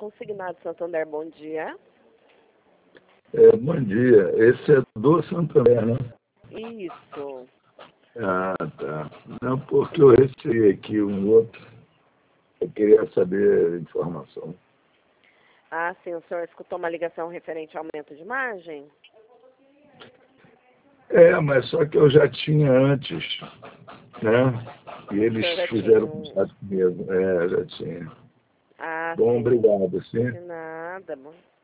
Consignado Santander, bom dia. Bom dia. Esse é do Santander, né? Isso. Ah, tá. Não, porque eu recebi aqui um outro. Eu queria saber a informação. Ah, sim, o senhor escutou uma ligação referente ao aumento de margem? Mas só que eu já tinha antes, né? E O eles senhor já fizeram tinha contato comigo. Já tinha. Ah, Bom, sim. obrigado, sim. De nada, bom.